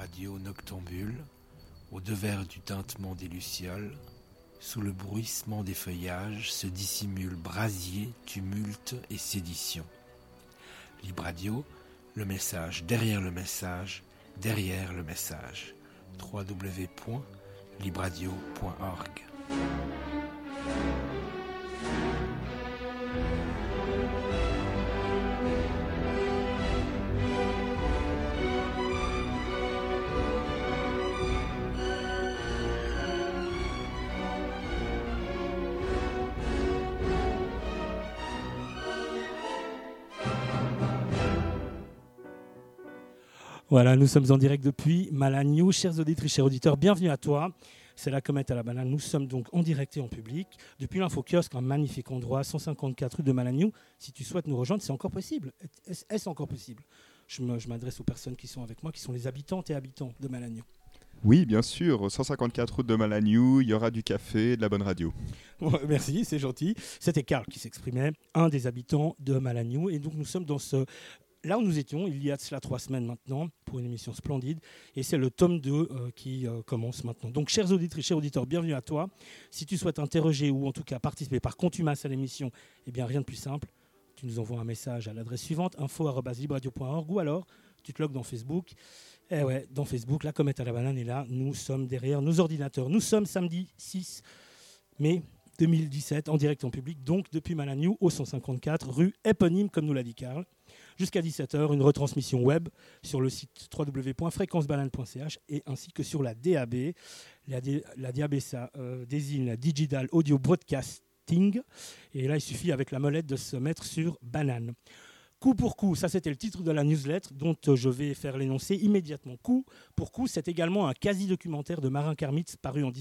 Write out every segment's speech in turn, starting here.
radio noctambule, au devers du tintement des lucioles, sous le bruissement des feuillages se dissimulent brasier, tumulte et sédition. Libre Radio, le message derrière le message, derrière le message. www.libradio.org. Voilà, nous sommes en direct depuis Malagnou. Chers auditrices, chers auditeurs, bienvenue à toi. C'est la comète à la banane. Nous sommes donc en direct et en public depuis l'Infokiosque, un magnifique endroit, 154 rue de Malagnou. Si tu souhaites nous rejoindre, c'est encore possible. Est-ce encore possible ? Je m'adresse aux personnes qui sont avec moi, qui sont les habitantes et habitants de Malagnou. Oui, bien sûr, 154 route de Malagnou, il y aura du café et de la bonne radio. Ouais, merci, c'est gentil. C'était Karl qui s'exprimait, un des habitants de Malagnou. Et donc nous sommes dans ce... Là où nous étions, il y a de cela 3 semaines maintenant, pour une émission splendide, et c'est le tome 2 qui commence maintenant. Donc, chers auditrices, chers auditeurs, bienvenue à toi. Si tu souhaites interroger ou en tout cas participer par contumace à l'émission, eh bien rien de plus simple. Tu nous envoies un message à l'adresse suivante, info@libradio.org, ou alors tu te logs dans Facebook. Et ouais, dans Facebook, la comète à la banane est là. Nous sommes derrière nos ordinateurs. Nous sommes samedi 6 mai 2017, en direct en public, donc depuis Malagnou, au 154, rue éponyme, comme nous l'a dit Karl. Jusqu'à 17h, une retransmission web sur le site www.fréquencebanane.ch et ainsi que sur la DAB. La DAB, ça désigne la Digital Audio Broadcasting. Et là, il suffit avec la molette de se mettre sur banane. Coup pour coup, ça c'était le titre de la newsletter dont je vais faire l'énoncé immédiatement. Coup pour coup, c'est également un quasi-documentaire de Marin Karmitz paru en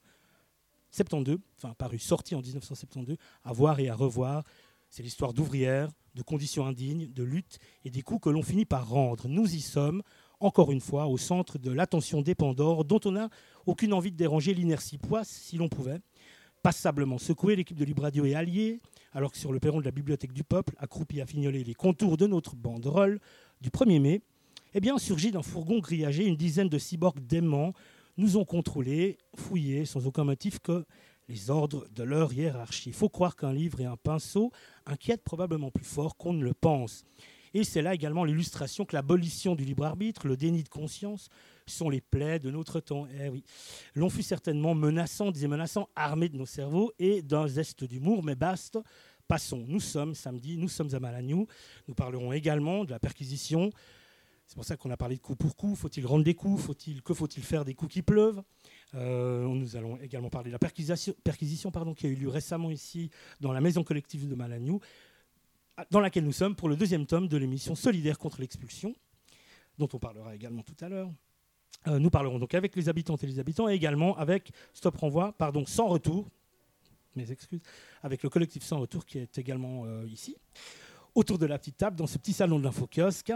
1972, sorti en 1972, à voir et à revoir. C'est l'histoire d'ouvrières, de conditions indignes, de lutte et des coups que l'on finit par rendre. Nous y sommes, encore une fois, au centre de l'attention des Pandores, dont on n'a aucune envie de déranger l'inertie. Si l'on pouvait, passablement secouée, l'équipe de Libre Radio est alliée, alors que sur le perron de la Bibliothèque du Peuple, accroupie à fignoler les contours de notre banderole du 1er mai, eh bien, surgit d'un fourgon grillagé, une dizaine de cyborgs déments nous ont contrôlés, fouillés, sans aucun motif que les ordres de leur hiérarchie. Il faut croire qu'un livre et un pinceau inquiètent probablement plus fort qu'on ne le pense. Et c'est là également l'illustration que l'abolition du libre arbitre, le déni de conscience, sont les plaies de notre temps. Eh oui, l'on fut certainement menaçant, armé de nos cerveaux et d'un zeste d'humour, mais basta, passons. Nous sommes samedi, nous sommes à Malagnou. Nous parlerons également de la perquisition. C'est pour ça qu'on a parlé de coup pour coup. Faut-il rendre des coups ? Que faut-il faire des coups qui pleuvent ? Nous allons également parler de la perquisition qui a eu lieu récemment ici dans la maison collective de Malagnou, dans laquelle nous sommes pour le 2e tome de l'émission Solidaire contre l'expulsion, dont on parlera également tout à l'heure. Nous parlerons donc avec les habitantes et les habitants et également avec Sans Retour, mes excuses, avec le collectif Sans Retour qui est également ici, autour de la petite table dans ce petit salon de l'Infokiosque.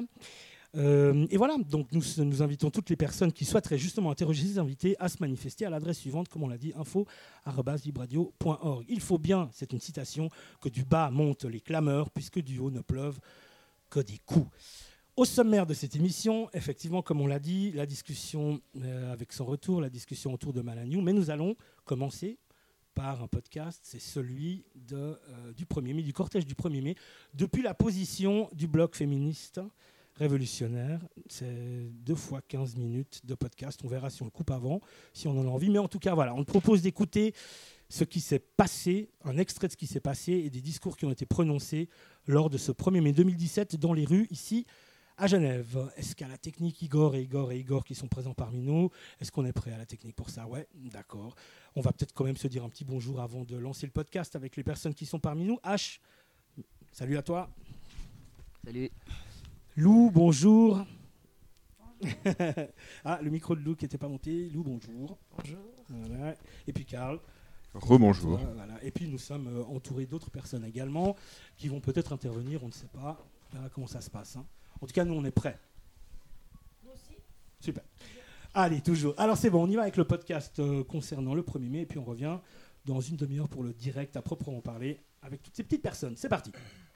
Et voilà, donc nous invitons toutes les personnes qui souhaiteraient justement interroger ces invités à se manifester à l'adresse suivante, comme on l'a dit, info@libradio.org. Il faut bien, c'est une citation, que du bas montent les clameurs, puisque du haut ne pleuvent que des coups. Au sommaire de cette émission, effectivement, comme on l'a dit, la discussion avec Sans Retour, la discussion autour de Malagnou, mais nous allons commencer par un podcast, c'est celui du 1er mai, du cortège du 1er mai, depuis la position du bloc féministe révolutionnaire. C'est 2 fois 15 minutes de podcast. On verra si on le coupe avant, si on en a envie. Mais en tout cas, voilà, on te propose d'écouter ce qui s'est passé, un extrait de ce qui s'est passé et des discours qui ont été prononcés lors de ce 1er mai 2017 dans les rues ici à Genève. Est-ce qu'à la technique, Igor qui sont présents parmi nous, est-ce qu'on est prêt à la technique pour ça ? Ouais, d'accord. On va peut-être quand même se dire un petit bonjour avant de lancer le podcast avec les personnes qui sont parmi nous. H, salut à toi. Salut. Lou, bonjour. Ah, le micro de Lou qui n'était pas monté. Lou, bonjour. Bonjour. Voilà. Et puis Karl. Rebonjour. Voilà. Et puis nous sommes entourés d'autres personnes également qui vont peut-être intervenir, on ne sait pas. On verra comment ça se passe. Hein. En tout cas, nous, on est prêts. Nous aussi. Super. Allez, toujours. Alors c'est bon, on y va avec le podcast concernant le 1er mai et puis on revient dans une demi-heure pour le direct à proprement parler avec toutes ces petites personnes. C'est parti.